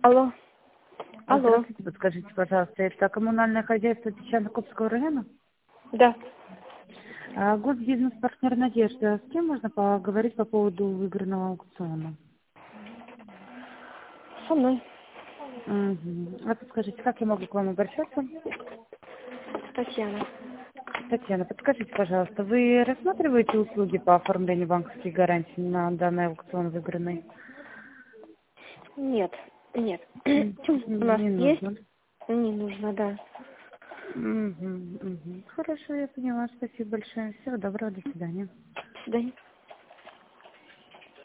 Алло. Алло. Здравствуйте, подскажите, пожалуйста, это коммунальное хозяйство Песчано-Копского района? Да. Госбизнес-партнер «Надежда». С кем можно поговорить по поводу выигранного аукциона? Со мной. А подскажите, как я могу к вам обращаться? Татьяна. Татьяна, подскажите, пожалуйста, вы рассматриваете услуги по оформлению банковских гарантий на данный аукцион выигранный? Нет. Нет. У нас Не есть? нужно. Не нужно, да. Хорошо, я поняла. Спасибо большое. Всего доброго, до свидания. До свидания.